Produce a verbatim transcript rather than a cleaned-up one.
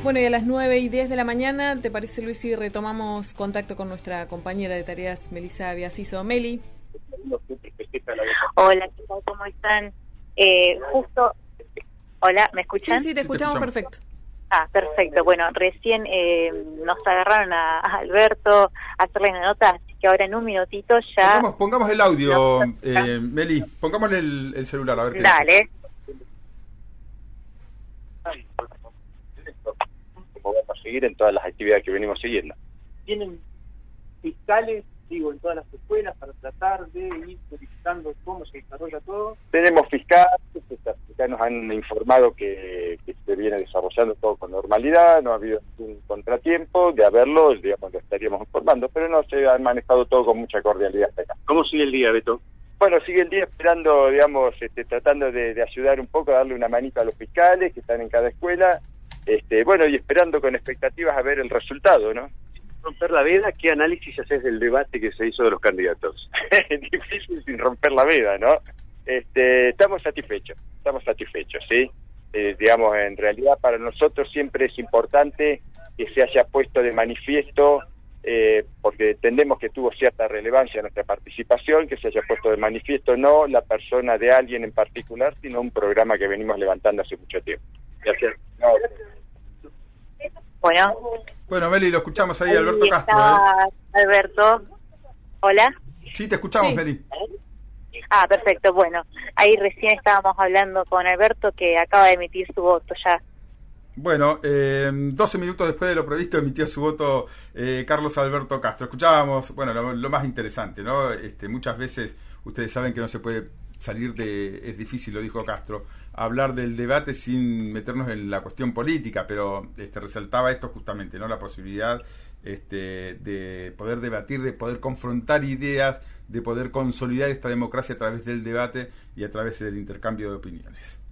Bueno, y a las nueve y diez de la mañana, ¿te parece, Luis, si retomamos contacto con nuestra compañera de tareas, Melissa Biasiso? Meli. Hola, ¿qué tal? ¿Cómo están? Eh, justo... Hola, ¿me escuchan? Sí, sí, te escuchamos, sí, te escuchamos. Perfecto. Ah, perfecto. Bueno, recién eh, nos agarraron a, a Alberto a hacerle una nota, así que ahora en un minutito ya... Pongamos, pongamos el audio, eh, Meli, pongámosle el, el celular, a ver qué Dale. Como vamos a seguir en todas las actividades que venimos siguiendo. Tienen fiscales, digo, en todas las escuelas para tratar de ir verificando cómo se desarrolla todo. Tenemos fiscales, que nos han informado que, que se viene desarrollando todo con normalidad, no ha habido ningún contratiempo, de haberlo, digamos, lo estaríamos informando, pero no, se ha manejado todo con mucha cordialidad hasta acá. ¿Cómo sigue el día, Beto? Bueno, sigue el día esperando, digamos, este, tratando de, de ayudar un poco, a darle una manita a los fiscales que están en cada escuela, este, bueno, y esperando con expectativas a ver el resultado, ¿no? Romper la veda, ¿qué análisis haces del debate que se hizo de los candidatos? Difícil sin romper la veda, ¿no? Este, estamos satisfechos, estamos satisfechos, ¿sí? Eh, digamos, en realidad para nosotros siempre es importante que se haya puesto de manifiesto, eh, porque entendemos que tuvo cierta relevancia nuestra participación, que se haya puesto de manifiesto no la persona de alguien en particular, sino un programa que venimos levantando hace mucho tiempo. Gracias. No. Bueno. Bueno, Meli, lo escuchamos ahí, ahí Alberto está Castro. ¿eh? Alberto, hola. Sí, te escuchamos, sí. Meli. Ah, perfecto, bueno, ahí recién estábamos hablando con Alberto que acaba de emitir su voto ya. Bueno, eh, doce minutos después de lo previsto emitió su voto eh, Carlos Alberto Castro. Escuchábamos, bueno, lo, lo más interesante, ¿no? Este, muchas veces ustedes saben que no se puede salir de, es difícil, lo dijo Castro, hablar del debate sin meternos en la cuestión política, pero este, resaltaba esto justamente, ¿no? La posibilidad este, de poder debatir, de poder confrontar ideas, de poder consolidar esta democracia a través del debate y a través del intercambio de opiniones.